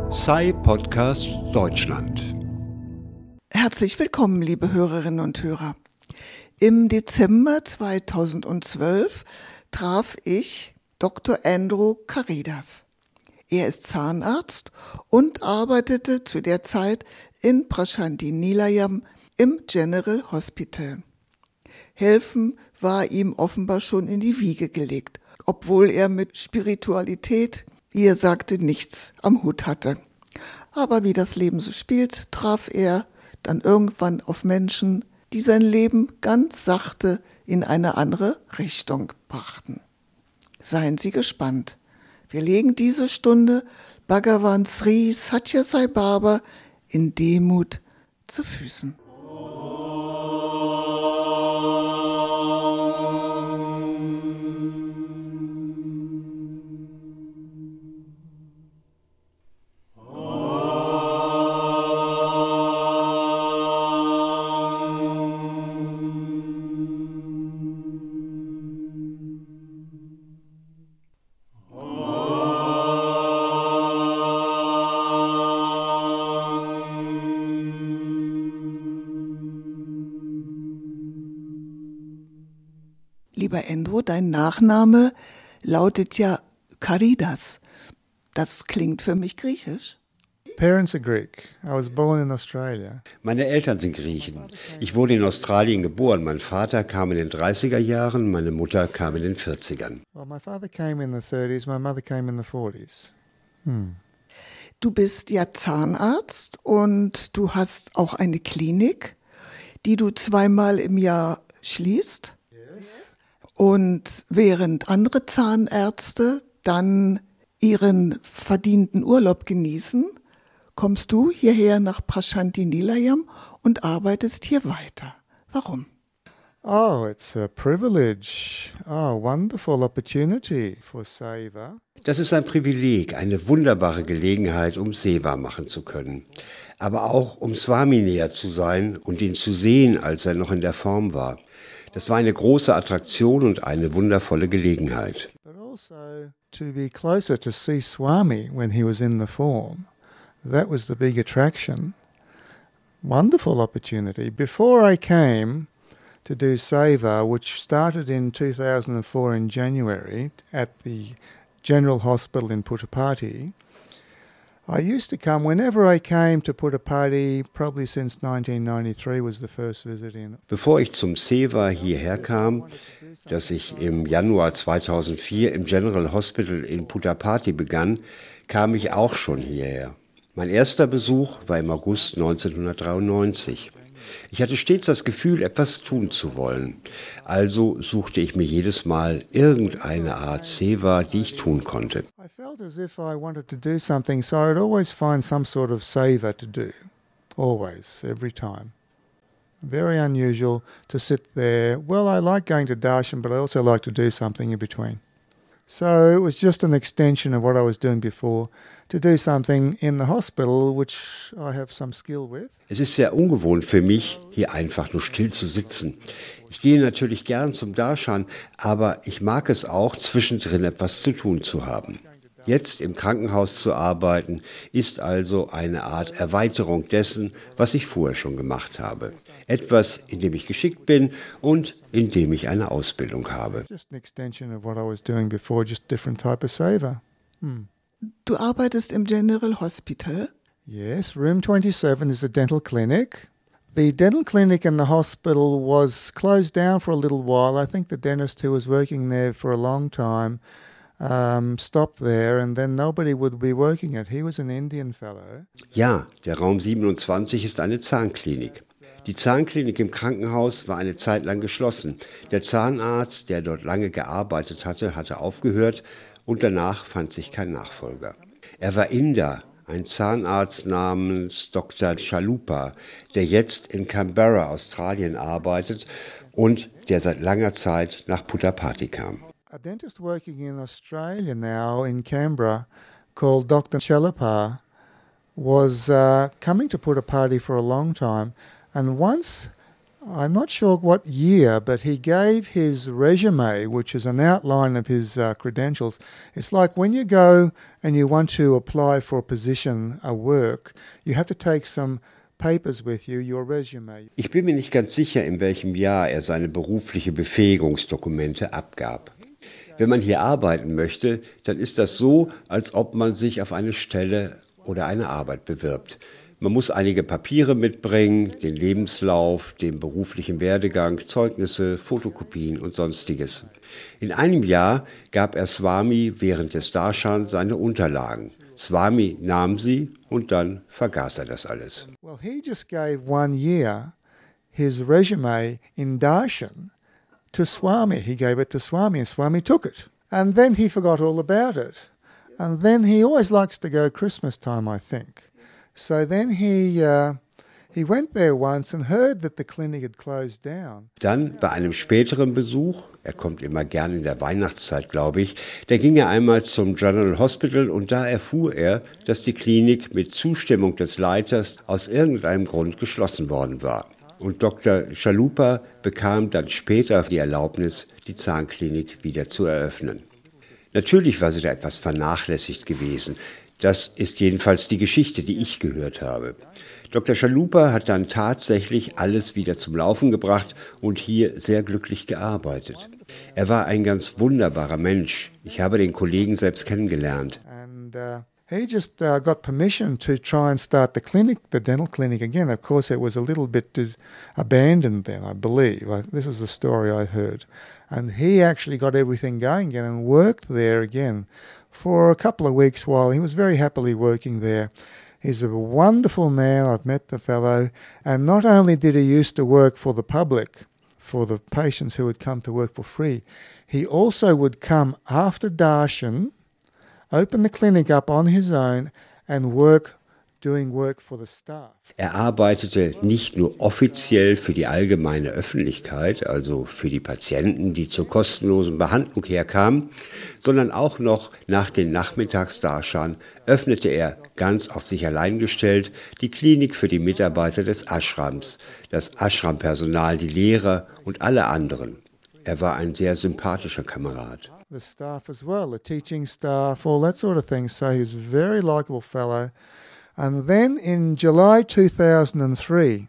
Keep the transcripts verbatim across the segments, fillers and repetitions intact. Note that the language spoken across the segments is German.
S C I Podcast Deutschland. Herzlich willkommen, liebe Hörerinnen und Hörer. Im Dezember zweitausendzwölf traf ich Doktor Andrew Karidas. Er ist Zahnarzt und arbeitete zu der Zeit in Prashanthi Nilayam im General Hospital. Helfen war ihm offenbar schon in die Wiege gelegt, obwohl er mit Spiritualität, wie er sagte, nichts am Hut hatte. Aber wie das Leben so spielt, traf er dann irgendwann auf Menschen, die sein Leben ganz sachte in eine andere Richtung brachten. Seien Sie gespannt. Wir legen diese Stunde Bhagavan Sri Sathya Sai Baba in Demut zu Füßen. Lieber Andrew, dein Nachname lautet ja Karidas. Das klingt für mich griechisch. Parents are Greek. I was born in Australia. Meine Eltern sind Griechen. Ich wurde in Australien geboren. Mein Vater kam in den dreißiger Jahren, meine Mutter kam in den vierzigern. Well, my father came in the thirties, my mother came in the forties. Hmm. Du bist ja Zahnarzt und du hast auch eine Klinik, die du zweimal im Jahr schließt. Und während andere Zahnärzte dann ihren verdienten Urlaub genießen, kommst du hierher nach Prashanthi Nilayam und arbeitest hier weiter. Warum? Oh, it's a privilege. Oh, wonderful opportunity for Seva. Das ist ein Privileg, eine wunderbare Gelegenheit, um Seva machen zu können. Aber auch um Swami näher zu sein und ihn zu sehen, als er noch in der Form war. Das war eine große Attraktion und eine wundervolle Gelegenheit. But also to be closer to see Swami when he was in the form. That was the big attraction. Wonderful opportunity. Before I came to do Seva, which started in two thousand four in January at the General Hospital in Puttaparthi, I used to come whenever I came to Puttaparthi, probably since nineteen ninety-three was the first visit in. Bevor ich zum Seva hierher kam, das ich im Januar zweitausendvier im General Hospital in Puttaparthi begann, kam ich auch schon hierher. Mein erster Besuch war im August neunzehnhundertdreiundneunzig. Ich hatte stets das Gefühl, etwas tun zu wollen. Also suchte ich mir jedes Mal irgendeine Art Seva, die ich tun konnte. I felt as if I wanted to do something, so I'd always find some sort of Seva to do. Always, every time. Very unusual to sit there. Well, I like going to darshan, but I also like to do something in between. So it was just an extension of what I was doing before, to do something in the hospital, which I have some skill with. Es ist sehr ungewohnt für mich, hier einfach nur still zu sitzen. Ich gehe natürlich gern zum Darshan, aber ich mag es auch, zwischendrin etwas zu tun zu haben. Jetzt im Krankenhaus zu arbeiten, ist also eine Art Erweiterung dessen, was ich vorher schon gemacht habe. Etwas, in dem ich geschickt bin und in dem ich eine Ausbildung habe. Just an extension of what I was doing before, just different type of Seva. Hmm. Du arbeitest im General Hospital. Yes, room twenty-seven is a dental clinic. The dental clinic in the hospital was closed down for a little while. I think the dentist who was working there for a long time um, stopped there, and then nobody would be working it. He was an Indian fellow. Ja, der Raum siebenundzwanzig ist eine Zahnklinik. Die Zahnklinik im Krankenhaus war eine Zeit lang geschlossen. Der Zahnarzt, der dort lange gearbeitet hatte, hatte aufgehört und danach fand sich kein Nachfolger. Er war Inder, ein Zahnarzt namens Doktor Chalupa, der jetzt in Canberra, Australien arbeitet und der seit langer Zeit nach Puttaparthi kam. A dentist working in Australia now in Canberra called Doctor Chalupa was uh, coming to Puttaparthi for a long time, and once I'm not sure what year, but he gave his resume, which is an outline of his uh, credentials. It's like when you go and you want to apply for a position, a work, you have to take some papers with you, your resume. Ich bin mir nicht ganz sicher, in welchem Jahr er seine berufliche Befähigungsdokumente abgab. Wenn man hier arbeiten möchte, dann ist das so, als ob man sich auf eine Stelle oder eine Arbeit bewirbt. Man muss einige Papiere mitbringen, den Lebenslauf, den beruflichen Werdegang, Zeugnisse, Fotokopien und Sonstiges. In einem Jahr gab er Swami während des Darshan seine Unterlagen. Swami nahm sie und dann vergaß er das alles. Well, he just gave one year his resume in Darshan to Swami. He gave it to Swami and Swami took it. And then he forgot all about it. And then he always likes to go Christmas time, I think. So then he uh, he went there once and heard that the clinic had closed down. Dann bei einem späteren Besuch, er kommt immer gern in der Weihnachtszeit, glaube ich, da ging er einmal zum General Hospital und da erfuhr er, dass die Klinik mit Zustimmung des Leiters aus irgendeinem Grund geschlossen worden war. Und Doktor Chalupa bekam dann später die Erlaubnis, die Zahnklinik wieder zu eröffnen. Natürlich war sie da etwas vernachlässigt gewesen. Das ist jedenfalls die Geschichte, die ich gehört habe. Doktor Chalupa hat dann tatsächlich alles wieder zum Laufen gebracht und hier sehr glücklich gearbeitet. Er war ein ganz wunderbarer Mensch. Ich habe den Kollegen selbst kennengelernt. And uh, he just uh, got permission to try and start the clinic, the dental clinic again. Of course, it was a little bit dis- abandoned then, I believe. I, this is the story I heard. And he actually got everything going again and worked there again for a couple of weeks while he was very happily working there. He's a wonderful man. I've met the fellow. And not only did he used to work for the public, for the patients who would come to work for free, he also would come after Darshan, open the clinic up on his own and work, doing work for the staff. Er arbeitete nicht nur offiziell für die allgemeine Öffentlichkeit, also für die Patienten, die zur kostenlosen Behandlung herkamen, sondern auch noch nach den Nachmittagsdarshan öffnete er, ganz auf sich allein gestellt, die Klinik für die Mitarbeiter des Ashrams, das Ashram-Personal, die Lehrer und alle anderen. Er war ein sehr sympathischer Kamerad. The staff as well, the teaching staff, all that sort of thing. So he was a very likable fellow. And then in July two thousand three,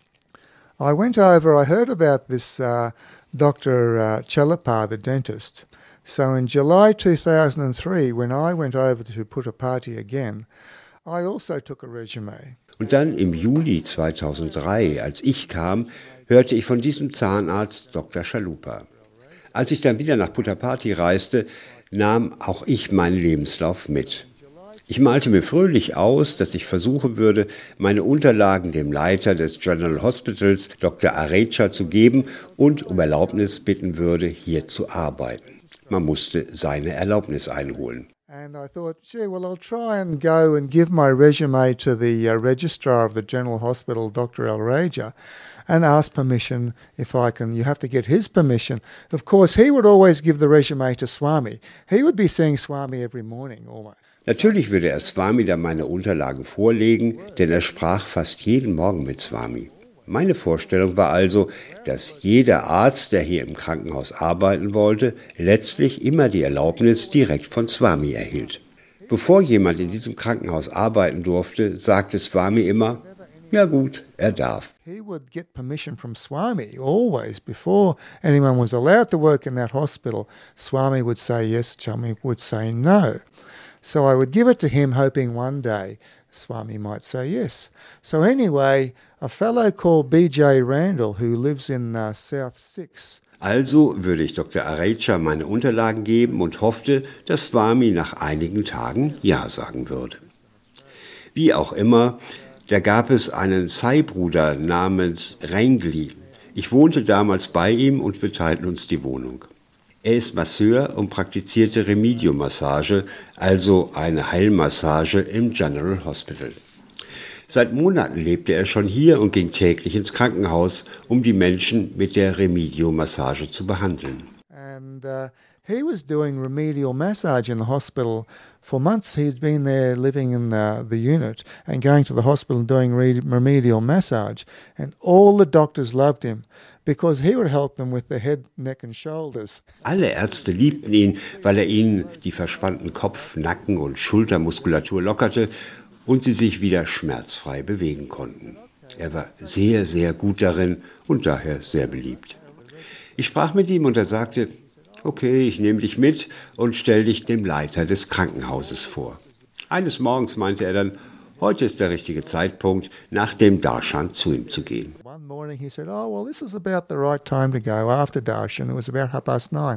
I went over, I heard about this uh, Doctor Uh, Chalupa, the dentist. So in July two thousand three, when I went over to Puttaparthi again, I also took a resume. Und dann im Juli zweitausenddrei, als ich kam, hörte ich von diesem Zahnarzt Doktor Chalupa. Als ich dann wieder nach Puttaparthi reiste, nahm auch ich meinen Lebenslauf mit. Ich malte mir fröhlich aus, dass ich versuchen würde, meine Unterlagen dem Leiter des General Hospitals, Doktor Arecha, zu geben und um Erlaubnis bitten würde, hier zu arbeiten. Man musste seine Erlaubnis einholen. And I thought, gee, well, I'll try and go and give my resume to the uh, registrar of the General Hospital, Doctor Alraja, and ask permission if I can. You have to get his permission. Of course, he would always give the resume to Swami. He would be seeing Swami every morning almost. Natürlich würde er Swami dann meine Unterlagen vorlegen, denn er sprach fast jeden Morgen mit Swami. Meine Vorstellung war also, dass jeder Arzt, der hier im Krankenhaus arbeiten wollte, letztlich immer die Erlaubnis direkt von Swami erhielt. Bevor jemand in diesem Krankenhaus arbeiten durfte, sagte Swami immer, ja gut, er darf. He would get permission from Swami always. Before anyone was allowed to work in that hospital, Swami would say yes, Swami would say no. So I would give it to him, hoping one day Swami might say yes. So anyway, a fellow called B J Randall, who lives in uh, South Six. Also würde ich Doktor Arecha meine Unterlagen geben und hoffte, dass Swami nach einigen Tagen Ja sagen würde. Wie auch immer, da gab es einen Sai-Bruder namens Rengli. Ich wohnte damals bei ihm und wir teilten uns die Wohnung. Er ist Masseur und praktizierte Remedium-Massage, also eine Heilmassage im General Hospital. Seit Monaten lebte er schon hier und ging täglich ins Krankenhaus, um die Menschen mit der Remedium-Massage zu behandeln. And uh, He was doing remedial massage in the hospital. For months he'd been there living in the, the unit and going to the hospital and doing re- remedial massage. And all the doctors loved him because he would help them with their head, neck and shoulders. Alle Ärzte liebten ihn, weil er ihnen die verspannten Kopf-, Nacken- und Schultermuskulatur lockerte und sie sich wieder schmerzfrei bewegen konnten. Er war sehr, sehr gut darin und daher sehr beliebt. Ich sprach mit ihm und er sagte, okay, ich nehme dich mit und stell dich dem Leiter des Krankenhauses vor. Eines Morgens meinte er dann, heute ist der richtige Zeitpunkt, nach dem Darshan zu ihm zu gehen. One morning he said, oh, well, this is about the right time to go after Darshan. It was about half past nine.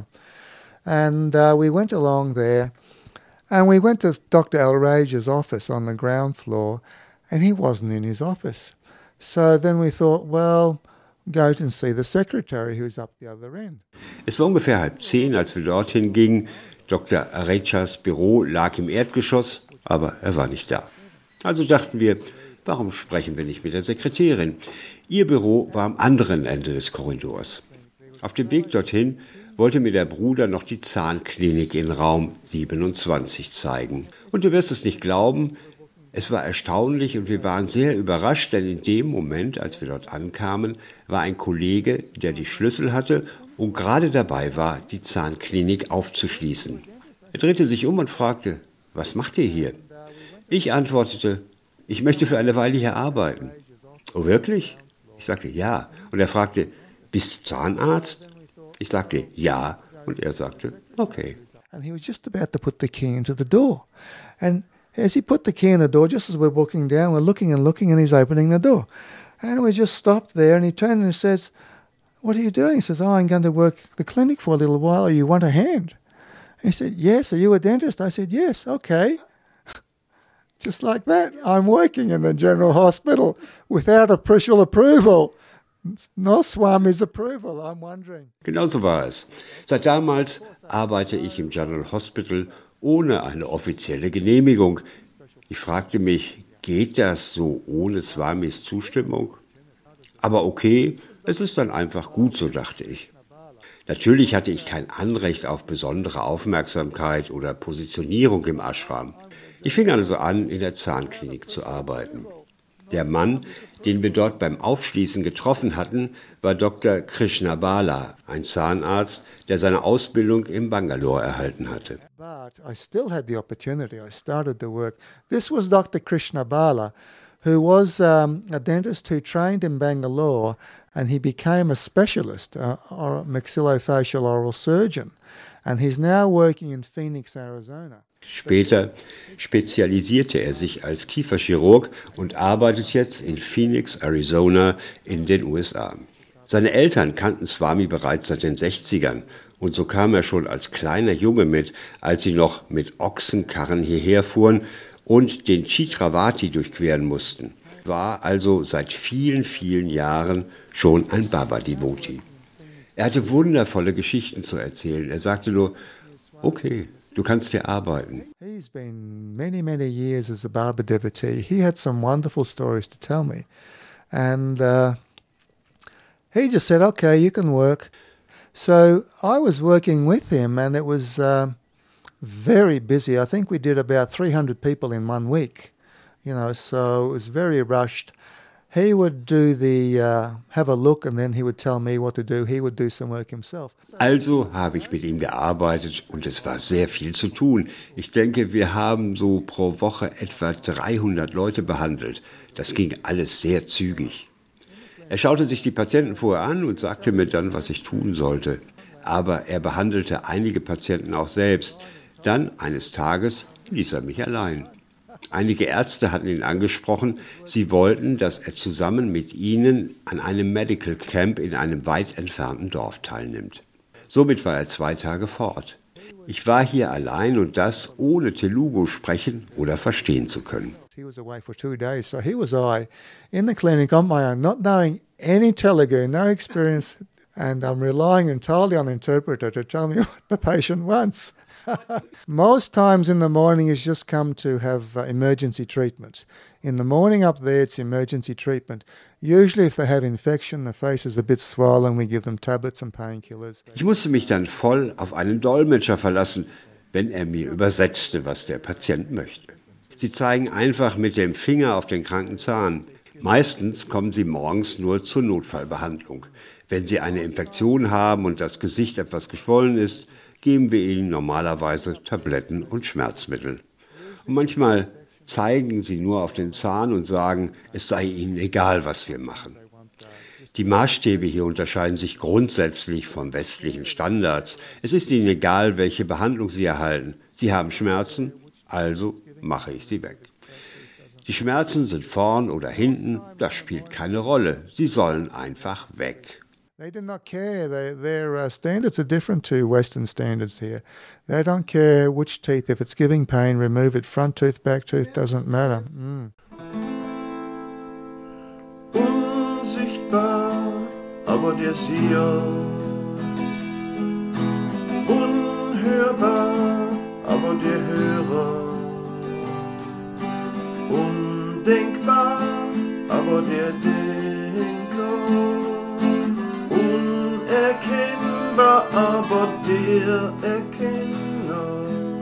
And uh, we went along there and we went to Doctor Al-Raja's office on the ground floor and he wasn't in his office. So then we thought, well, go and see the secretary who's up the other end. Es war ungefähr halb zehn, als wir dorthin gingen. Doktor Arechas Büro lag im Erdgeschoss, aber er war nicht da. Also dachten wir, warum sprechen wir nicht mit der Sekretärin? Ihr Büro war am anderen Ende des Korridors. Auf dem Weg dorthin wollte mir der Bruder noch die Zahnklinik in Raum siebenundzwanzig zeigen. Und du wirst es nicht glauben, es war erstaunlich und wir waren sehr überrascht, denn in dem Moment, als wir dort ankamen, war ein Kollege, der die Schlüssel hatte und gerade dabei war, die Zahnklinik aufzuschließen. Er drehte sich um und fragte, was macht ihr hier? Ich antwortete, ich möchte für eine Weile hier arbeiten. Oh, wirklich? Ich sagte, ja. Und er fragte, bist du Zahnarzt? Ich sagte, ja. Und er sagte, okay. And he was just about to put the key into the door. And as he put the key in the door, just as we're walking down, we're looking and looking, and he's opening the door. And we just stopped there, and he turned and says, what are you doing? He says, oh, I'm going to work the clinic for a little while. You want a hand? He said, yes. Are you a dentist? I said, yes. Okay. Just like that. I'm working in the general hospital without official approval. No Swami's approval, I'm wondering. Genau so war es. Seit damals arbeite ich im General Hospital ohne eine offizielle Genehmigung. Ich fragte mich, geht das so ohne Swamis Zustimmung? Aber okay, es ist dann einfach gut so, dachte ich. Natürlich hatte ich kein Anrecht auf besondere Aufmerksamkeit oder Positionierung im Ashram. Ich fing also an, in der Zahnklinik zu arbeiten. Der Mann, den wir dort beim Aufschließen getroffen hatten, war Doktor Krishna Bala, ein Zahnarzt, der seine Ausbildung in Bangalore erhalten hatte. But I still had the opportunity. I started to work. This was Doctor Krishna Bala, who was um, a dentist who trained in Bangalore, and he became a specialist, a, a maxillofacial oral surgeon, and he's now working in Phoenix, Arizona. Später spezialisierte er sich als Kieferchirurg und arbeitet jetzt in Phoenix, Arizona in den U S A. Seine Eltern kannten Swami bereits seit den sechzigern und so kam er schon als kleiner Junge mit, als sie noch mit Ochsenkarren hierher fuhren und den Chitravati durchqueren mussten. War also seit vielen, vielen Jahren schon ein Baba-Devoti. Er hatte wundervolle Geschichten zu erzählen. Er sagte nur, okay, du kannst hier arbeiten. He's been many, many years as a Baba devotee. He had some wonderful stories to tell me. And uh, he just said, okay, you can work. So I was working with him and it was uh, very busy. I think we did about three hundred people in one week. You know, so it was very rushed. He would do the, uh, have a look and then he would tell me what to do. He would do some work himself. Also habe ich mit ihm gearbeitet und es war sehr viel zu tun. Ich denke, wir haben so pro Woche etwa dreihundert Leute behandelt. Das ging alles sehr zügig. Er schaute sich die Patienten vorher an und sagte mir dann, was ich tun sollte. Aber er behandelte einige Patienten auch selbst. Dann, eines Tages, ließ er mich allein. Einige Ärzte hatten ihn angesprochen, sie wollten, dass er zusammen mit ihnen an einem Medical Camp in einem weit entfernten Dorf teilnimmt. Somit war er zwei Tage fort. Ich war hier allein und das ohne Telugu sprechen oder verstehen zu können. He was away for two days, so here was I in the clinic on my own, not knowing any Telugu, no experience, and I'm relying entirely on the interpreter to tell me what the patient wants. Most times in the morning he's just come to have uh, emergency treatment. In the morning up there it's emergency treatment. Usually if they have infection, the face is a bit swollen, we give them tablets and painkillers. Ich musste mich dann voll auf einen Dolmetscher verlassen, wenn er mir übersetzte, was der Patient möchte. Sie zeigen einfach mit dem Finger auf den kranken Zahn. Meistens kommen sie morgens nur zur Notfallbehandlung. Wenn sie eine Infektion haben und das Gesicht etwas geschwollen ist, geben wir ihnen normalerweise Tabletten und Schmerzmittel. Und manchmal zeigen sie nur auf den Zahn und sagen, es sei ihnen egal, was wir machen. Die Maßstäbe hier unterscheiden sich grundsätzlich von westlichen Standards. Es ist ihnen egal, welche Behandlung sie erhalten. Sie haben Schmerzen, also mache ich sie weg. Die Schmerzen sind vorn oder hinten, das spielt keine Rolle. Sie sollen einfach weg. They do not care. They, their uh, standards are different to Western standards here. They don't care which teeth. If it's giving pain, remove it. Front tooth, back tooth, doesn't matter. Mm. Unsichtbar, aber der Seher. Unhörbar, aber der Hörer. Undenkbar, aber der Denker. Unerkennbar, aber der Erkenner.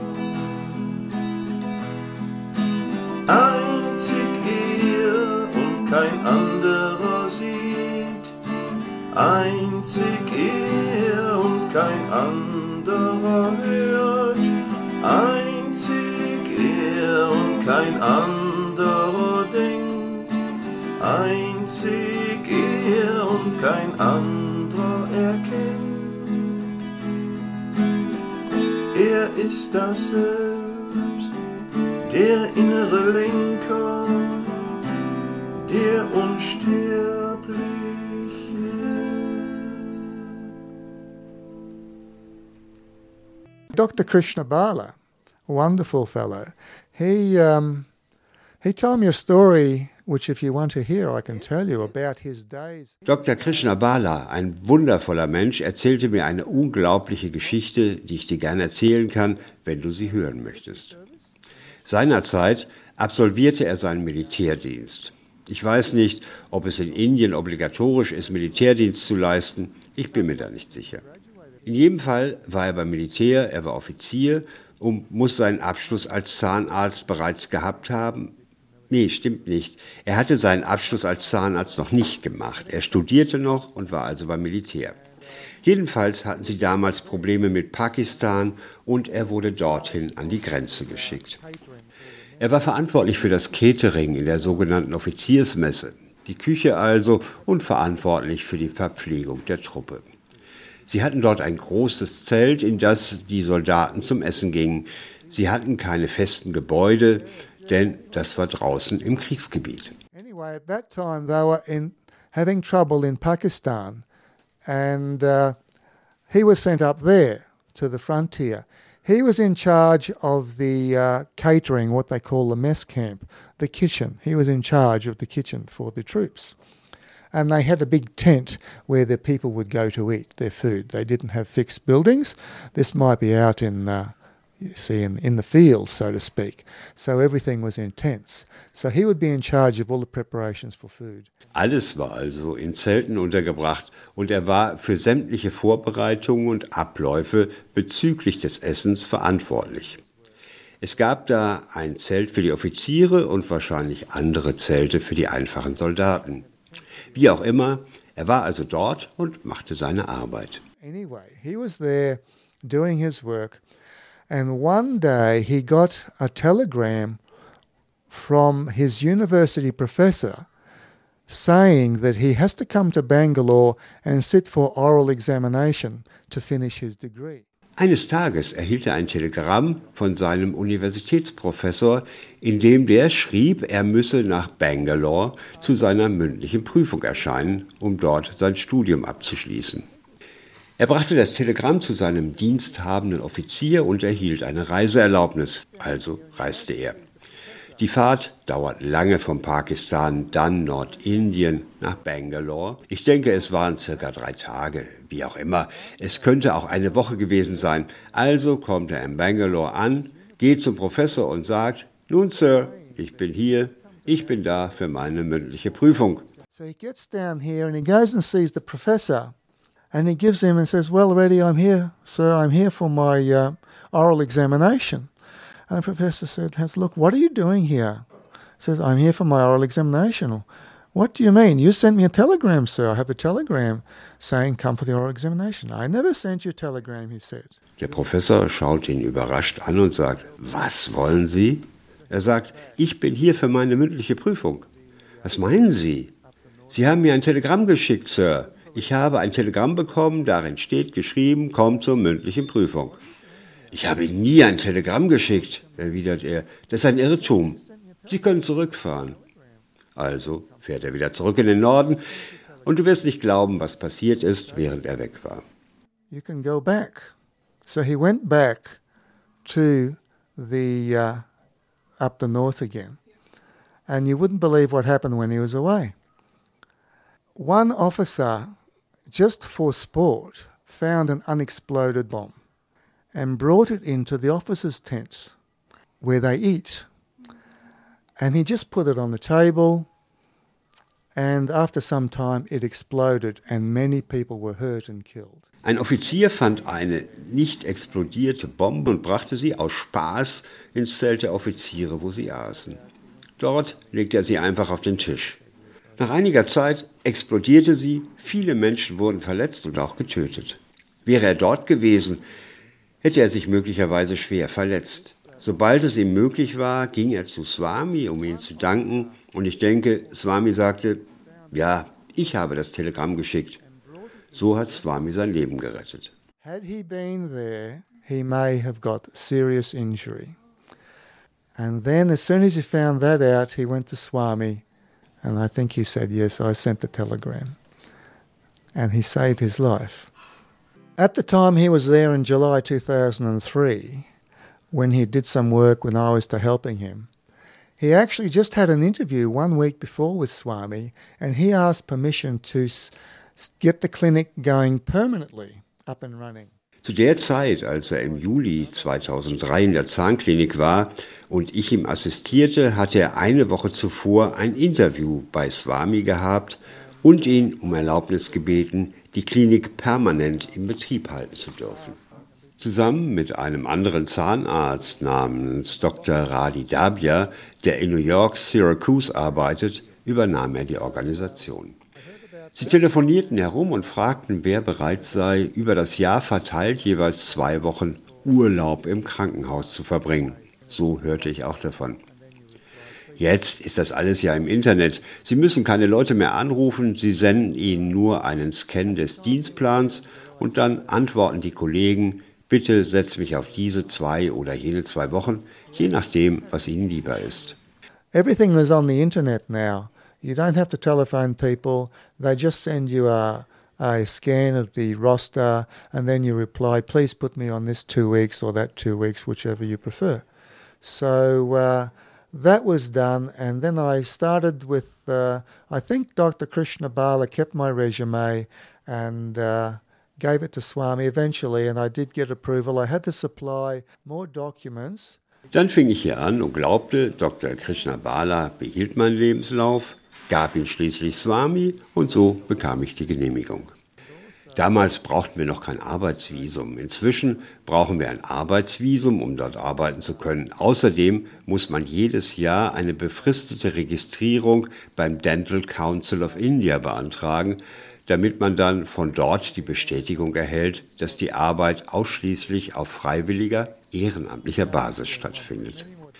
Einzig er und kein anderer sieht. Einzig er und kein anderer hört. Einzig er und kein anderer denkt. Einzig er und kein anderer erkennt. Er ist das Selbst, der innere Lenker, der Unsterbliche. Doctor Krishna Bala, a wonderful fellow, he um, he told me a story which, if you want to hear, I can tell you about his days. Doktor Krishna Bala, ein wundervoller Mensch, erzählte mir eine unglaubliche Geschichte, die ich dir gerne erzählen kann, wenn du sie hören möchtest. Seinerzeit absolvierte er seinen Militärdienst. Ich weiß nicht, ob es in Indien obligatorisch ist, Militärdienst zu leisten. Ich bin mir da nicht sicher. In jedem Fall war er beim Militär, er war Offizier und muss seinen Abschluss als Zahnarzt bereits gehabt haben. Nee, stimmt nicht. Er hatte seinen Abschluss als Zahnarzt noch nicht gemacht. Er studierte noch und war also beim Militär. Jedenfalls hatten sie damals Probleme mit Pakistan und er wurde dorthin an die Grenze geschickt. Er war verantwortlich für das Catering in der sogenannten Offiziersmesse, die Küche also, und verantwortlich für die Verpflegung der Truppe. Sie hatten dort ein großes Zelt, in das die Soldaten zum Essen gingen. Sie hatten keine festen Gebäude, denn das war draußen im Kriegsgebiet. Anyway, at that time they were in having trouble in Pakistan, and uh, he was sent up there to the frontier. He was in charge of the uh, catering, what they call the mess camp, the kitchen. He was in charge of the kitchen for the troops. And they had a big tent where the people would go to eat their food. They didn't have fixed buildings. This might be out in, uh, you see, in, in the fields, so to speak. So everything was in tents. So he would be in charge of all the preparations for food. Alles war also in Zelten untergebracht und er war für sämtliche Vorbereitungen und Abläufe bezüglich des Essens verantwortlich. Es gab da ein Zelt für die Offiziere und wahrscheinlich andere Zelte für die einfachen Soldaten. Wie auch immer, er war also dort und machte seine Arbeit. Anyway, he was there doing his work, and one day he got a telegram from his university professor saying that he has to come to Bangalore and sit for oral examination to finish his degree. Eines Tages erhielt er ein Telegramm von seinem Universitätsprofessor, in dem der schrieb, er müsse nach Bangalore zu seiner mündlichen Prüfung erscheinen, um dort sein Studium abzuschließen. Er brachte das Telegramm zu seinem diensthabenden Offizier und erhielt eine Reiseerlaubnis, also reiste er. Die Fahrt dauert lange von Pakistan, dann Nordindien nach Bangalore. Ich denke, es waren circa drei Tage, wie auch immer. Es könnte auch eine Woche gewesen sein. Also kommt er in Bangalore an, geht zum Professor und sagt, nun Sir, ich bin hier, ich bin da für meine mündliche Prüfung. So he gets down here and he goes and sees the professor and he gives him and says, well, Reddy, I'm here, sir, I'm here for my uh, oral examination. And the professor said, look, what are you doing here? He says, I'm here for my oral examination. What do you mean? You sent me a telegram, sir. I have a telegram saying come for the oral examination. I never sent you a telegram, he said. Der Professor schaut ihn überrascht an und sagt, was wollen Sie? Er sagt, ich bin hier für meine mündliche Prüfung. Was meinen Sie? Sie haben mir ein Telegramm geschickt, Sir. Ich habe ein Telegramm bekommen, darin steht geschrieben, komm zur mündlichen Prüfung. Ich habe Ihnen nie ein Telegramm geschickt, erwidert er. Das ist ein Irrtum. Sie können zurückfahren. Also fährt er wieder zurück in den Norden und du wirst nicht glauben, was passiert ist, während er weg war. You can go back. So he went back to the uh, up the north again. And you wouldn't believe what happened when he was away. One officer, just for sport, found an unexploded bomb and brought it into the officers' tents where they eat. And he just put it on the table, and after some time it exploded and many people were hurt and killed. Ein Offizier fand eine nicht explodierte Bombe und brachte sie aus Spaß ins Zelt der Offiziere, wo sie aßen. Dort legte er sie einfach auf den Tisch. Nach einiger Zeit explodierte sie, viele Menschen wurden verletzt und auch getötet. Wäre er dort gewesen, hätte er sich möglicherweise schwer verletzt. Sobald es ihm möglich war, ging er zu Swami, um ihm zu danken. Und ich denke, Swami sagte, ja, ich habe das Telegramm geschickt. So hat Swami sein Leben gerettet. Had he been there, he may have got serious injury. And then as soon as he found that out, he went to Swami. And I think he said, yes, I sent the telegram. And he saved his life. At the time he was there in July two thousand three, when he did some work when I was to helping him, he actually just had an interview one week before with Swami, and he asked permission to s- get the clinic going permanently, up and running. Zu der Zeit, als er im Juli zweitausenddrei in der Zahnklinik war und ich ihm assistierte, hatte er eine Woche zuvor ein Interview bei Swami gehabt und ihn um Erlaubnis gebeten, die Klinik permanent in Betrieb halten zu dürfen. Zusammen mit einem anderen Zahnarzt namens Doktor Radi Dabia, der in New York Syracuse arbeitet, übernahm er die Organisation. Sie telefonierten herum und fragten, wer bereit sei, über das Jahr verteilt jeweils zwei Wochen Urlaub im Krankenhaus zu verbringen. So hörte ich auch davon. Jetzt ist das alles ja im Internet. Sie müssen keine Leute mehr anrufen, Sie senden ihnen nur einen Scan des Dienstplans und dann antworten die Kollegen, bitte setz mich auf diese zwei oder jene zwei Wochen, je nachdem, was ihnen lieber ist. Everything is on the internet now. You don't have to telephone people. They just send you a, a scan of the roster and then you reply, please put me on this two weeks or that two weeks, whichever you prefer. So uh, that was done, and then I started with, uh, I think Doctor Krishna Bala kept my resume and uh, gave it to Swami eventually, and I did get approval. I had to supply more documents. Dann fing ich hier an und glaubte, Doktor Krishna Bala behielt meinen Lebenslauf, gab ihn schließlich Swami und so bekam ich die Genehmigung. Damals brauchten wir noch kein Arbeitsvisum. Inzwischen brauchen wir ein Arbeitsvisum, um dort arbeiten zu können. Außerdem muss man jedes Jahr eine befristete Registrierung beim Dental Council of India beantragen, damit man dann von dort die Bestätigung erhält, dass die Arbeit ausschließlich auf freiwilliger, ehrenamtlicher Basis stattfindet.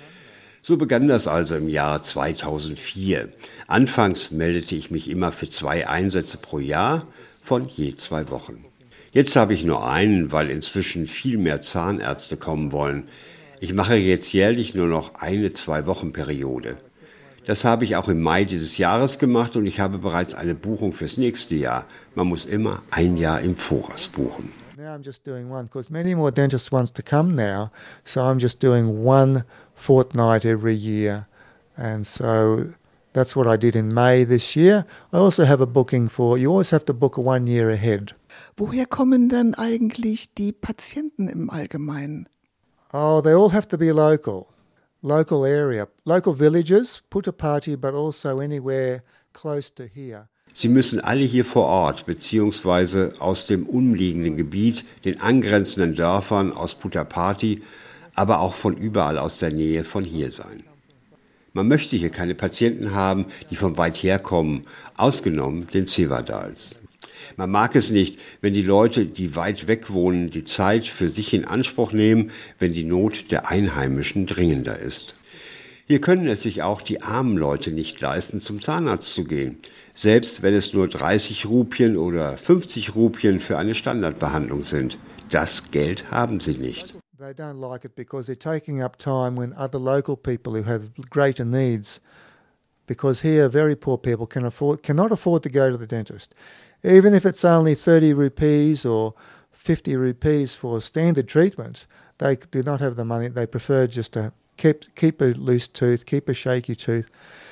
So begann das also im Jahr zweitausendvier. Anfangs meldete ich mich immer für zwei Einsätze pro Jahr von je zwei Wochen. Jetzt habe ich nur einen, weil inzwischen viel mehr Zahnärzte kommen wollen. Ich mache jetzt jährlich nur noch eine Zwei-Wochen-Periode. Das habe ich auch im Mai dieses Jahres gemacht und ich habe bereits eine Buchung fürs nächste Jahr. Man muss immer ein Jahr im Voraus buchen. Now I'm just doing one because many more dentists wants to come now, so I'm just doing one fortnight every year And so that's what I did in May this year. I also have a booking for, you always have to book one year ahead. Woher kommen denn eigentlich die Patienten im Allgemeinen? Oh, they all have to be local, local area, local villages, Puttapati, but also anywhere close to here. Sie müssen alle hier vor Ort beziehungsweise aus dem umliegenden Gebiet, den angrenzenden Dörfern aus Puttapati, aber auch von überall aus der Nähe von hier sein. Man möchte hier keine Patienten haben, die von weit her kommen, ausgenommen den Sevadals. Man mag es nicht, wenn die Leute, die weit weg wohnen, die Zeit für sich in Anspruch nehmen, wenn die Not der Einheimischen dringender ist. Hier können es sich auch die armen Leute nicht leisten, zum Zahnarzt zu gehen, selbst wenn es nur dreißig Rupien oder fünfzig Rupien für eine Standardbehandlung sind. Das Geld haben sie nicht. They don't like it because they're taking up time when other local people who have greater needs, because here very poor people can afford, cannot afford to go to the dentist. Even if it's only thirty rupees or fifty rupees for standard treatment, they do not have the money. They prefer just to keep keep a loose tooth, keep a shaky tooth.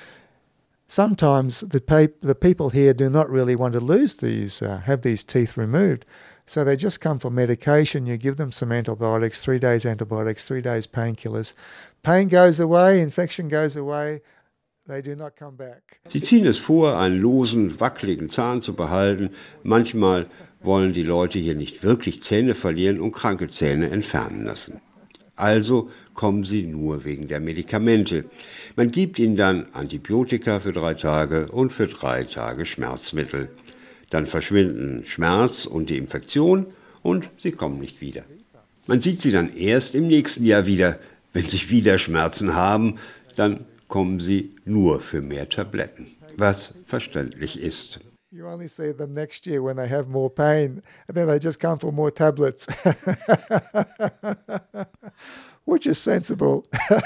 Sometimes the pa- the people here do not really want to lose these, uh, have these teeth removed. So they just come for medication. You give them some antibiotics, three days antibiotics, three days painkillers. Pain goes away, infection goes away. They do not come back. Sie ziehen es vor, einen losen, wackeligen Zahn zu behalten. Manchmal wollen die Leute hier nicht wirklich Zähne verlieren und kranke Zähne entfernen lassen. Also kommen sie nur wegen der Medikamente. Man gibt ihnen dann Antibiotika für drei Tage und für drei Tage Schmerzmittel. Dann verschwinden Schmerz und die Infektion und sie kommen nicht wieder. Man sieht sie dann erst im nächsten Jahr wieder. Wenn sie wieder Schmerzen haben, dann kommen sie nur für mehr Tabletten, was verständlich ist. You only see them next year when they have more pain, and then they just come for more tablets, which is sensible.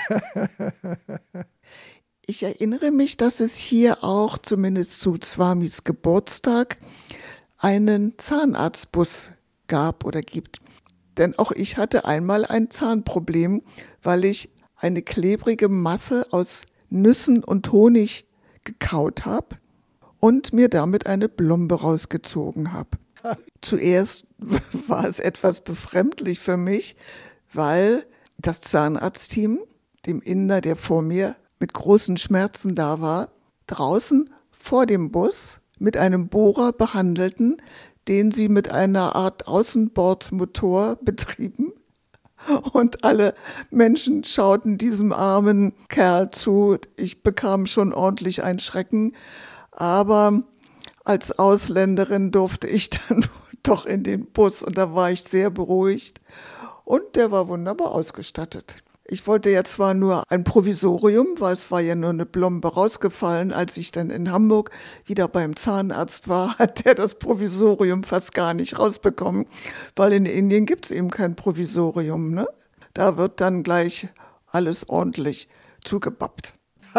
Ich erinnere mich, dass es hier auch, zumindest zu Swamis Geburtstag, einen Zahnarztbus gab oder gibt. Denn auch ich hatte einmal ein Zahnproblem, weil ich eine klebrige Masse aus Nüssen und Honig gekaut habe und mir damit eine Blombe rausgezogen habe. Zuerst war es etwas befremdlich für mich, weil das Zahnarztteam, dem Inder, der vor mir mit großen Schmerzen da war, draußen vor dem Bus mit einem Bohrer behandelten, den sie mit einer Art Außenbordmotor betrieben. Und alle Menschen schauten diesem armen Kerl zu. Ich bekam schon ordentlich einen Schrecken, aber als Ausländerin durfte ich dann doch in den Bus und da war ich sehr beruhigt und der war wunderbar ausgestattet. Ich wollte ja zwar nur ein Provisorium, weil es war ja nur eine Blombe rausgefallen. Als ich dann in Hamburg wieder beim Zahnarzt war, hat der das Provisorium fast gar nicht rausbekommen, weil in Indien gibt es eben kein Provisorium, ne? Da wird dann gleich alles ordentlich zugebappt.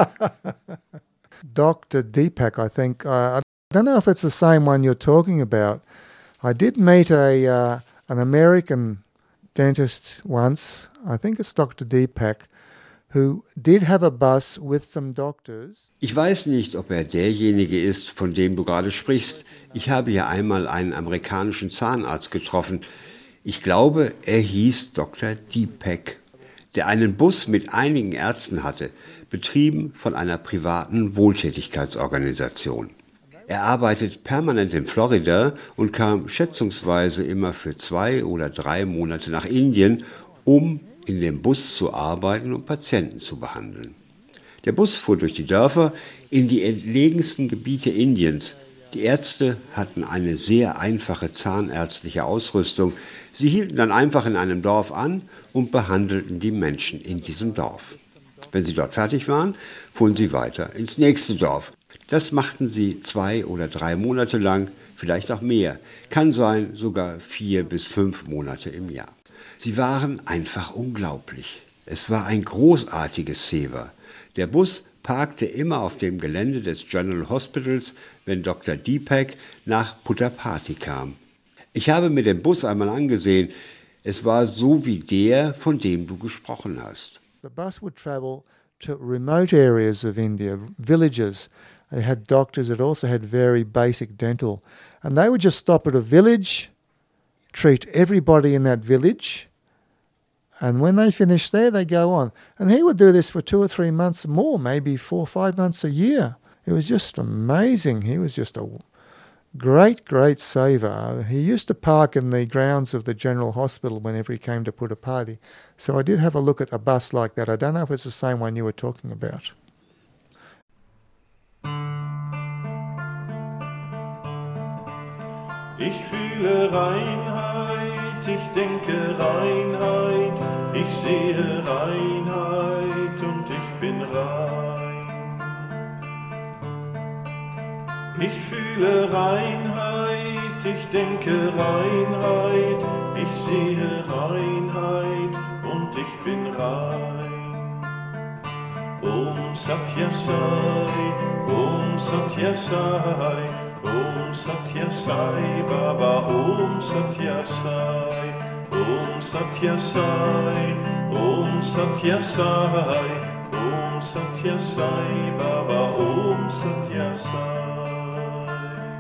Doctor Deepak, I think, uh, I don't know if it's the same one you're talking about. I did meet a uh, an American dentist once, I think it's Doctor Deepak, who did have a bus with some doctors. Ich weiß nicht, ob er derjenige ist, von dem du gerade sprichst. Ich habe hier einmal einen amerikanischen Zahnarzt getroffen. Ich glaube, er hieß Doktor Deepak, der einen Bus mit einigen Ärzten hatte, betrieben von einer privaten Wohltätigkeitsorganisation. Er arbeitet permanent in Florida und kam schätzungsweise immer für zwei oder drei Monate nach Indien, um in dem Bus zu arbeiten und Patienten zu behandeln. Der Bus fuhr durch die Dörfer in die entlegensten Gebiete Indiens. Die Ärzte hatten eine sehr einfache zahnärztliche Ausrüstung. Sie hielten dann einfach in einem Dorf an und behandelten die Menschen in diesem Dorf. Wenn sie dort fertig waren, fuhren sie weiter ins nächste Dorf. Das machten sie zwei oder drei Monate lang, vielleicht auch mehr. Kann sein, sogar vier bis fünf Monate im Jahr. Sie waren einfach unglaublich. Es war ein großartiges Seva. Der Bus parkte immer auf dem Gelände des General Hospitals, wenn Doktor Deepak nach Puttapati kam. Ich habe mir den Bus einmal angesehen. Es war so wie der, von dem du gesprochen hast. The bus would travel to remote areas of India, villages. They had doctors that also had very basic dental. And they would just stop at a village, treat everybody in that village, and when they finished there, they go on. And he would do this for two or three months more, maybe four or five months a year. It was just amazing. He was just a great, great saver. He used to park in the grounds of the General Hospital whenever he came to put a party. So I did have a look at a bus like that. I don't know if it's the same one you were talking about. Ich fühle Reinheit, ich denke Reinheit, ich sehe Reinheit und ich bin rein. Ich fühle Reinheit, ich denke Reinheit, ich sehe Reinheit und ich bin rein. Om Satya Sai, Om Satya Sai, Om Satya Sai Baba, Om Satya Sai, Om Satya Sai, Om Satya Sai, Om Satya Sai Baba, Om Satya Sai.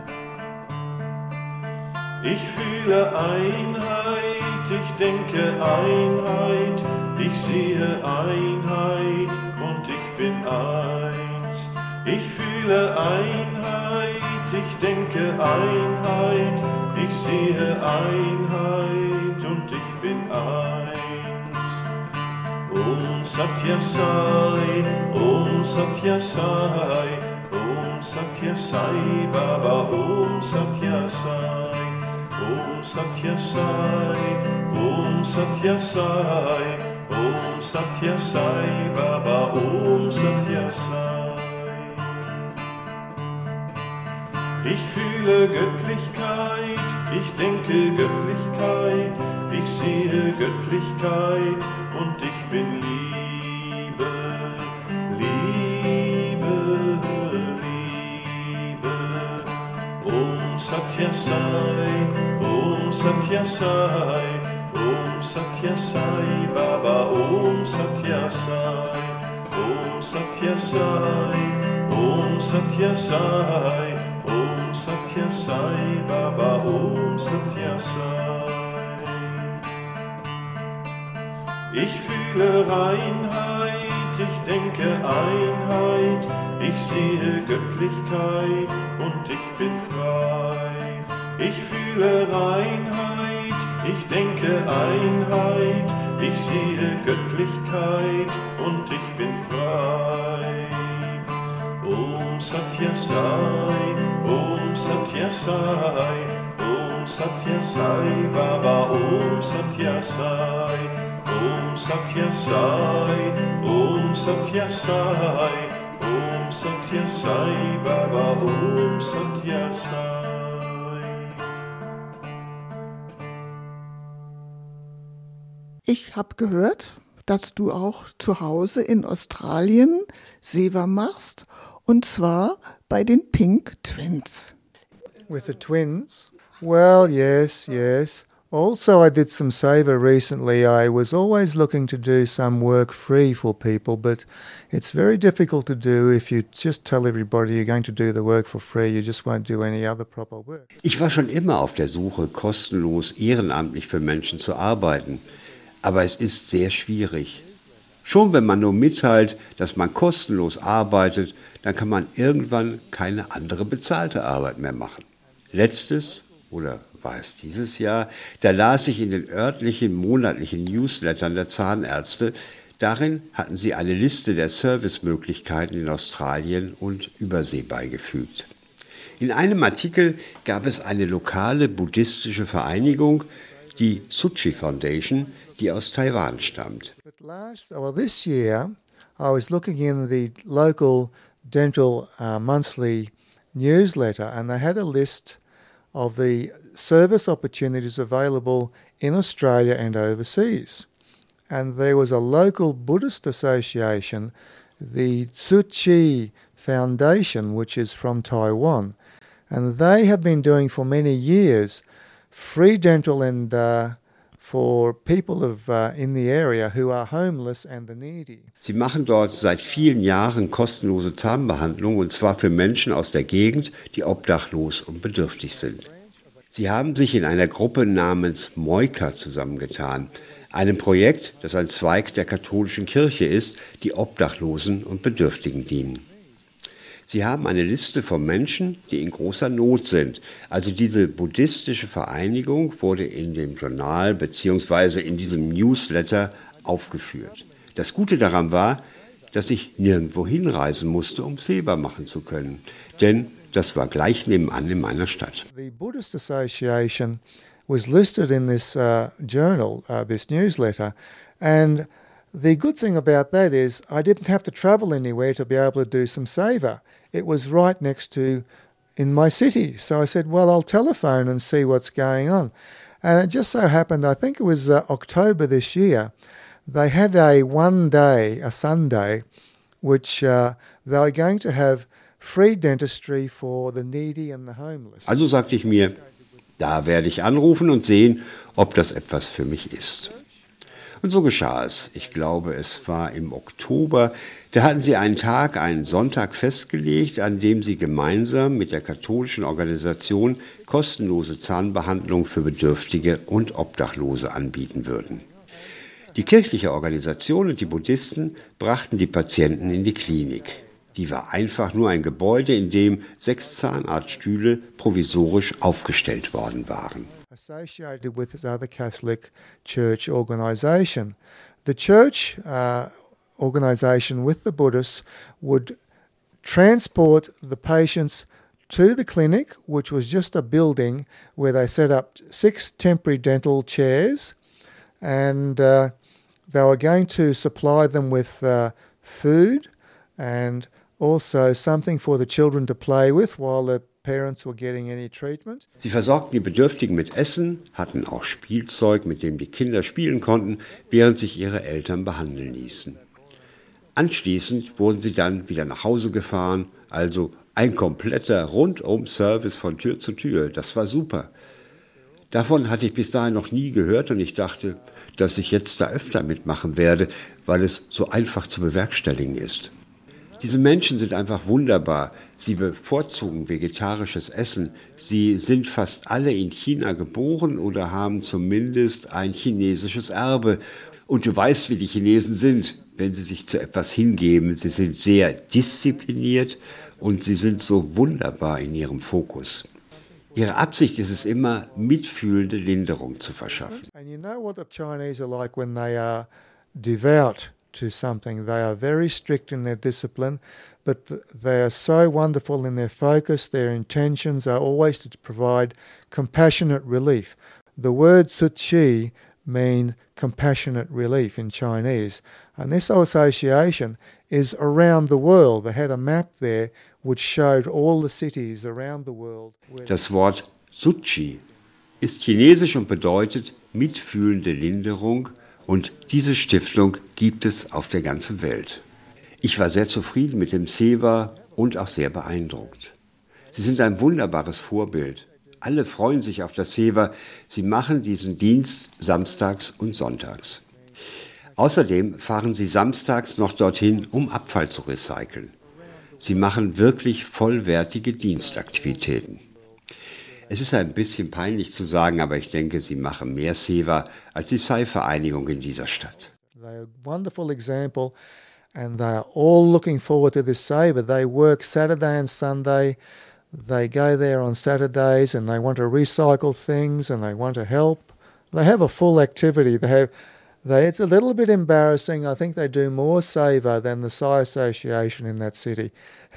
Ich fühle Einheit, ich denke Einheit, ich sehe Einheit und ich bin eins. Ich fühle Einheit, ich denke Einheit, ich sehe Einheit und ich bin eins. Om Satya Sai, Om Satya Sai, Om Satya Sai Baba, Om Satya Sai, Om Satya Sai, Om Satya Sai, Om Satya Sai Baba, Om Satya Sai. Ich fühle Göttlichkeit, ich denke Göttlichkeit, ich sehe Göttlichkeit und ich bin Liebe, Liebe, Liebe. Om Satya Sai, Om Satya Sai, Om Satya Sai Baba, Om Satya Sai, Om Satya Sai, Om Satya Sai, Om Satya Sai Baba, Om Satya Sai. Ich fühle Reinheit, ich denke Einheit, ich sehe Göttlichkeit und ich bin frei. Ich fühle Reinheit, ich denke Einheit, ich sehe Göttlichkeit und ich bin frei. Om Satya Sai, Om Satya Sai, Om Satya Sai Baba, Om Satya Sai, Om Satya Sai, Om Satya Sai, Om Satya Sai Baba, Om Satya Sai. Ich habe gehört, dass du auch zu Hause in Australien Seva machst. Und zwar bei den Pink Twins. With the twins? Well, yes, yes. Also, I did some Seva recently. I was always looking to do some work free for people, but it's very difficult to do if you just tell everybody you're going to do the work for free. You just won't do any other proper work. Ich war schon immer auf der Suche, kostenlos, ehrenamtlich für Menschen zu arbeiten. Aber es ist sehr schwierig. Schon wenn man nur mitteilt, dass man kostenlos arbeitet, dann kann man irgendwann keine andere bezahlte Arbeit mehr machen. Letztes, oder war es dieses Jahr, da las ich in den örtlichen monatlichen Newslettern der Zahnärzte, darin hatten sie eine Liste der Servicemöglichkeiten in Australien und Übersee beigefügt. In einem Artikel gab es eine lokale buddhistische Vereinigung, die Tzu Chi Foundation, die aus Taiwan stammt. But last, well, this year, I was looking in the local dental uh, monthly newsletter, and they had a list of the service opportunities available in Australia and overseas. And there was a local Buddhist association, the Tzu Chi Foundation, which is from Taiwan, and they have been doing for many years free dental and uh, for people of, uh, in the area who are homeless and the needy. Sie machen dort seit vielen Jahren kostenlose Zahnbehandlung, und zwar für Menschen aus der Gegend, die obdachlos und bedürftig sind. Sie haben sich in einer Gruppe namens Moika zusammengetan, einem Projekt, das ein Zweig der katholischen Kirche ist, die Obdachlosen und Bedürftigen dienen. Sie haben eine Liste von Menschen, die in großer Not sind. Also diese buddhistische Vereinigung wurde in dem Journal bzw. in diesem Newsletter aufgeführt. Das Gute daran war, dass ich nirgendwo hinreisen musste, um Seva machen zu können. Denn das war gleich nebenan in meiner Stadt. The Buddhist Association was listed in this uh, journal, uh, this newsletter, and the good thing about that is I didn't have to travel anywhere to be able to do some Seva. It was right next to in my city. So I said, well, I'll telephone and see what's going on. And it just so happened, I think it was uh, October this year, they had a one day, a Sunday, which uh, they were going to have free dentistry for the needy and the homeless. Also sagte ich mir, da werde ich anrufen und sehen, ob das etwas für mich ist. Und so geschah es. Ich glaube, es war im Oktober. Da hatten sie einen Tag, einen Sonntag festgelegt, an dem sie gemeinsam mit der katholischen Organisation kostenlose Zahnbehandlung für Bedürftige und Obdachlose anbieten würden. Die kirchliche Organisation und die Buddhisten brachten die Patienten in die Klinik. Die war einfach nur ein Gebäude, in dem sechs Zahnarztstühle provisorisch aufgestellt worden waren. Associated with this other Catholic church organization. The church uh, organization with the Buddhists would transport the patients to the clinic, which was just a building where they set up six temporary dental chairs, and uh, they were going to supply them with uh, food and also something for the children to play with while the parents were getting any treatment. Sie versorgten die Bedürftigen mit Essen, hatten auch Spielzeug, mit dem die Kinder spielen konnten, während sich ihre Eltern behandeln ließen. Anschließend wurden sie dann wieder nach Hause gefahren, also ein kompletter Rundum-Service von Tür zu Tür. Das war super. Davon hatte ich bis dahin noch nie gehört und ich dachte, dass ich jetzt da öfter mitmachen werde, weil es so einfach zu bewerkstelligen ist. Diese Menschen sind einfach wunderbar. Sie bevorzugen vegetarisches Essen. Sie sind fast alle in China geboren oder haben zumindest ein chinesisches Erbe. Und du weißt, wie die Chinesen sind, wenn sie sich zu etwas hingeben. Sie sind sehr diszipliniert und sie sind so wunderbar in ihrem Fokus. Ihre Absicht ist es immer, mitfühlende Linderung zu verschaffen. And you know what the Chinese are like when they are devout to something. They are very strict in their discipline, but th- they are so wonderful in their focus. Their intentions are always to provide compassionate relief. The word Tzu-Chi mean compassionate relief in Chinese. And this association is around the world. They had a map there which showed all the cities around the world. Das Wort Tzu-Chi ist chinesisch und bedeutet mitfühlende Linderung, und diese Stiftung gibt es auf der ganzen Welt. Ich war sehr zufrieden mit dem Seva und auch sehr beeindruckt. Sie sind ein wunderbares Vorbild. Alle freuen sich auf das Seva. Sie machen diesen Dienst samstags und sonntags. Außerdem fahren sie samstags noch dorthin, um Abfall zu recyceln. Sie machen wirklich vollwertige Dienstaktivitäten. Es ist ein bisschen peinlich zu sagen, aber ich denke, sie machen mehr Seva als die Sai-Vereinigung in dieser Stadt. They're a wonderful example and they are all looking forward to this Seva. They work Saturday and Sunday. They go there on Saturdays and they want to recycle things and they want to help. They have a full activity. They have, they, it's a little bit embarrassing. I think they do more Seva than the Sai Association in that city.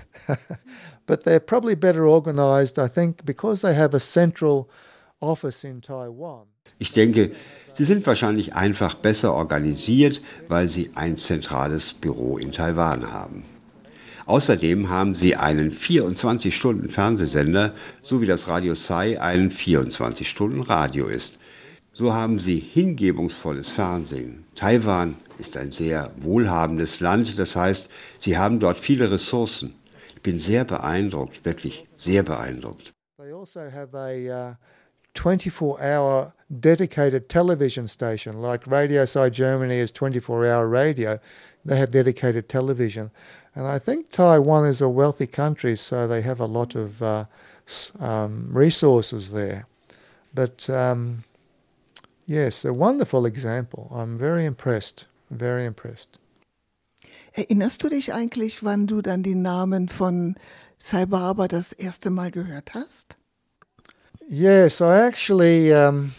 But they're probably better organized, I think, because they have a central office in Taiwan. Ich denke, sie sind wahrscheinlich einfach besser organisiert, weil sie ein zentrales Büro in Taiwan haben. Außerdem haben sie einen vierundzwanzig-Stunden-Fernsehsender, so wie das Radio Sai ein vierundzwanzig-Stunden-Radio ist. So haben sie hingebungsvolles Fernsehen. Taiwan ist ein sehr wohlhabendes Land, das heißt, sie haben dort viele Ressourcen. Ich bin sehr beeindruckt, wirklich sehr beeindruckt. They also have a uh, twenty-four hour dedicated television station, like Radio Sci Germany is twenty-four hour radio. They have dedicated television. And I think Taiwan is a wealthy country, so they have a lot of uh, um, resources there. But um, yes, a wonderful example. I'm very impressed, very impressed. Erinnerst du dich eigentlich, wann du dann die Namen von Sai Baba das erste Mal gehört hast? Yes, I actually um,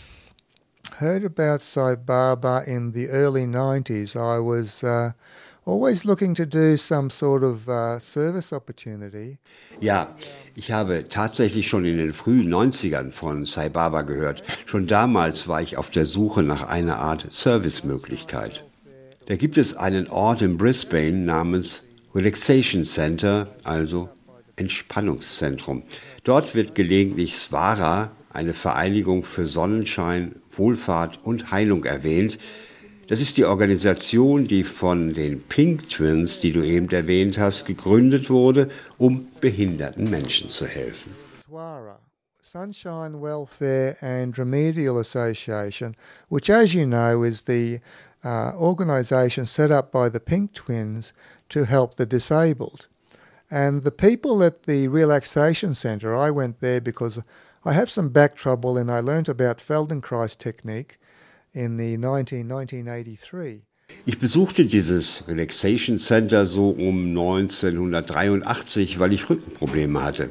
heard about Sai Baba in the early nineties. I was uh, always looking to do some sort of uh, service opportunity. Ja, ich habe tatsächlich schon in den frühen neunzigern von Sai Baba gehört. Schon damals war ich auf der Suche nach einer Art Servicemöglichkeit. Da gibt es einen Ort in Brisbane namens Relaxation Center, also Entspannungszentrum. Dort wird gelegentlich Svara, eine Vereinigung für Sonnenschein, Wohlfahrt und Heilung, erwähnt. Das ist die Organisation, die von den Pink Twins, die du eben erwähnt hast, gegründet wurde, um behinderten Menschen zu helfen. Swara, Sunshine Welfare and Remedial Association, which, as you know, is the uh, organisation set up by the Pink Twins to help the disabled. And the people at the relaxation centre, I went there because I have some back trouble and I learnt about Feldenkrais technique in the nineteen eighty-three. Ich besuchte dieses Relaxation Center so um neunzehnhundertdreiundachtzig, weil ich Rückenprobleme hatte.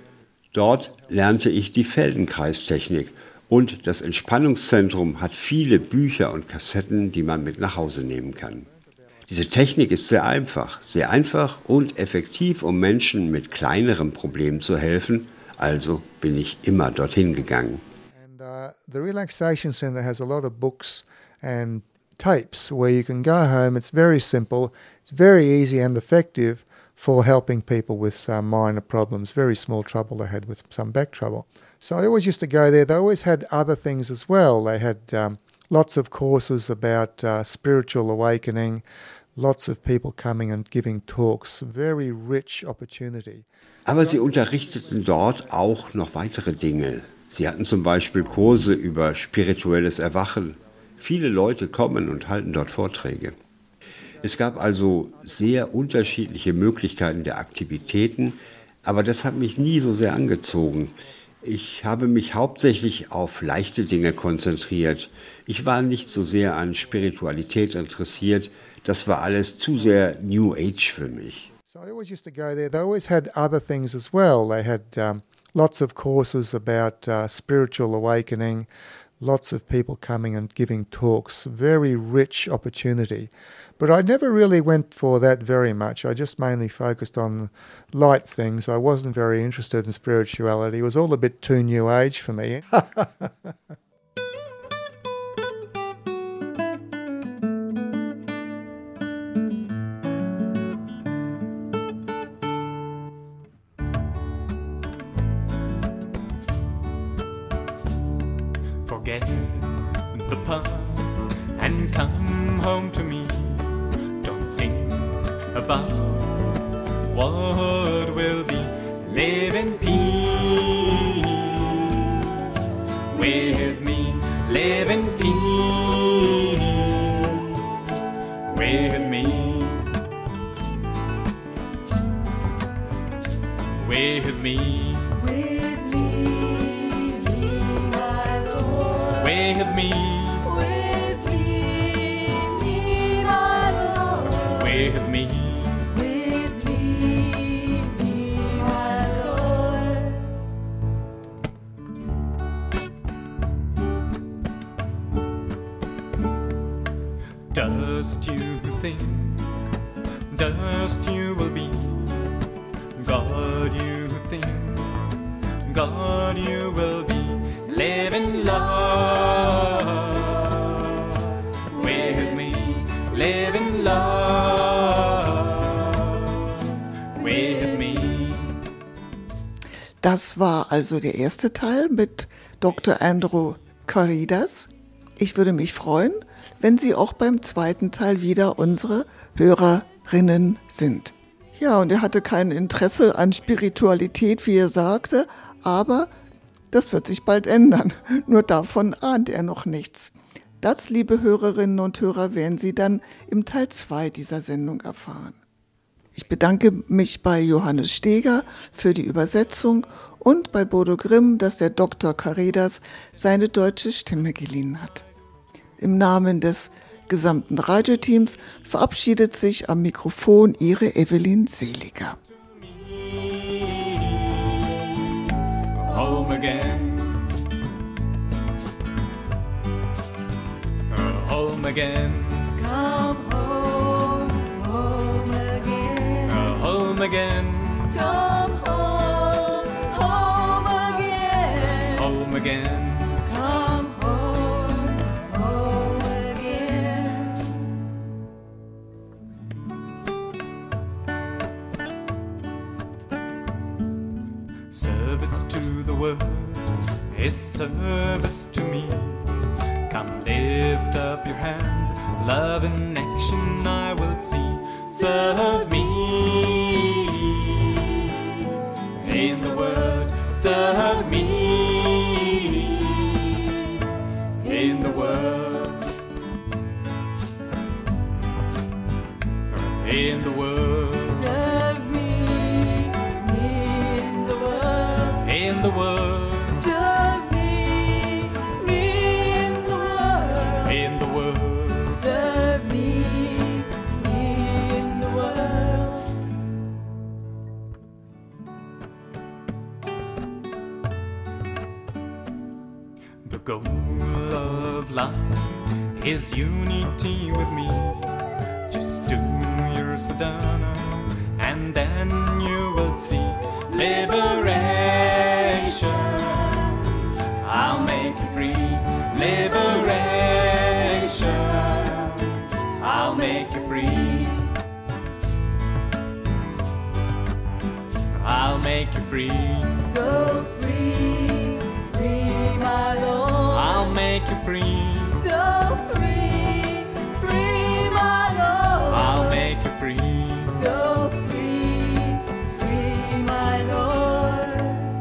Dort lernte ich die Feldenkreistechnik und das Entspannungszentrum hat viele Bücher und Kassetten, die man mit nach Hause nehmen kann. Diese Technik ist sehr einfach, sehr einfach und effektiv, um Menschen mit kleineren Problemen zu helfen, also bin ich immer dorthin gegangen. And uh, the Relaxation Center has a lot of books and tapes where you can go home. It's very simple, it's very easy and effective for helping people with uh, minor problems, very small trouble I had with some back trouble. So I always used to go there. They always had other things as well. They had um, lots of courses about uh, spiritual awakening, lots of people coming and giving talks, very rich opportunity. Aber sie unterrichteten dort auch noch weitere Dinge. Sie hatten zum Beispiel Kurse über spirituelles Erwachen. Viele Leute kommen und halten dort Vorträge. Es gab also sehr unterschiedliche Möglichkeiten der Aktivitäten, aber das hat mich nie so sehr angezogen. Ich habe mich hauptsächlich auf leichte Dinge konzentriert. Ich war nicht so sehr an Spiritualität interessiert. Das war alles zu sehr New Age für mich. So I always used to go there. They always had other things as well. They had um, lots of courses about uh, spiritual awakening, lots of people coming and giving talks, very rich opportunity. But I never really went for that very much. I just mainly focused on light things. I wasn't very interested in spirituality. It was all a bit too New Age for me. Forget the past and come home to me. Don't think about what will be. Live in peace with me. Live in peace with me. With me. With me, with me, me, my Lord. with me, With me, me, my Lord. dust you think, dust you will be. God you think, God you will be. Live in love with me. Live in love with me. Das war also der erste Teil mit Doktor Andrew Caridas. Ich würde mich freuen, wenn Sie auch beim zweiten Teil wieder unsere Hörerinnen sind. Ja, und er hatte kein Interesse an Spiritualität, wie er sagte, aber Das wird sich bald ändern, nur davon ahnt er noch nichts. Das, liebe Hörerinnen und Hörer, werden Sie dann im Teil zwei dieser Sendung erfahren. Ich bedanke mich bei Johannes Steger für die Übersetzung und bei Bodo Grimm, dass der Doktor Caridas seine deutsche Stimme geliehen hat. Im Namen des gesamten Radioteams verabschiedet sich am Mikrofon Ihre Evelyn Seliger. Home again. Home again. Come home, home again. Home again. Come home, home again. Home again. Come home, home again. Service to the world is service to me. Come lift up your hands, love in action I will see. Serve me in the world, serve me in the world, in the world, Serve me in the world. in the world, Serve me in the world. in the world. Serve me in the world. The goal of life is unity with me. Just do your sadhana and then you will see liberation. I'll make you free. Liberation. I'll make you free. I'll make you free. So free, free, my Lord. I'll make you free. So free, free, my Lord. I'll make you free. So free, free, my Lord.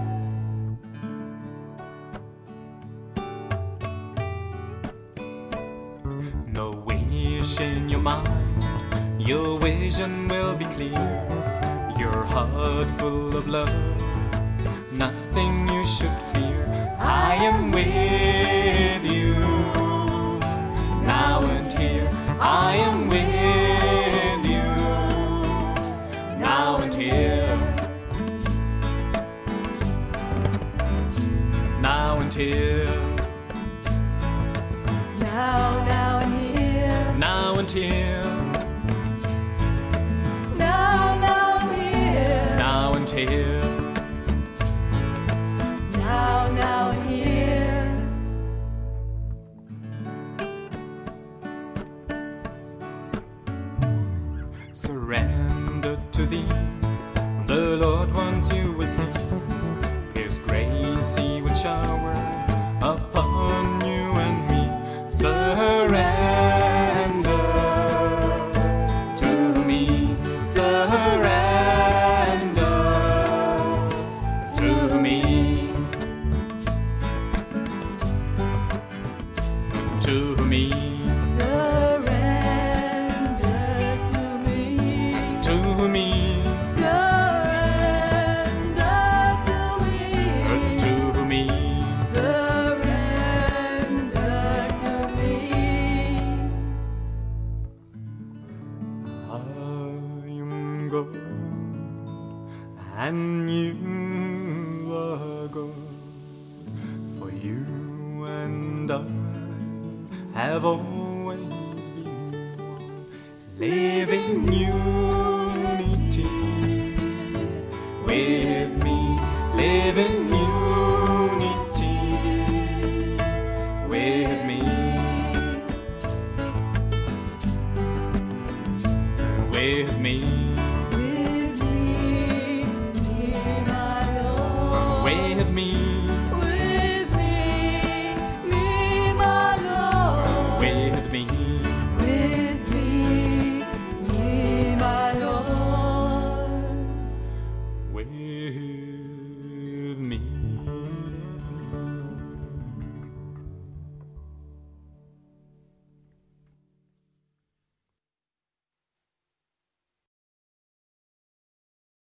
No wish in your mind, your vision will be clear. Your heart full of love, nothing you should fear. I am with you, now and here. I am with you, now and here. Now and here. Now, now and here. Now and here. Now, now and here. Now and here. Now, now and here. Surrender to thee, the Lord wants you will see. His grace he will shower upon you and me. Surrender to me. Surrender to me. To me. Surrender to me. To me. Surrender to me. To me. Surrender to me. I am God, and you are God. For you and I have all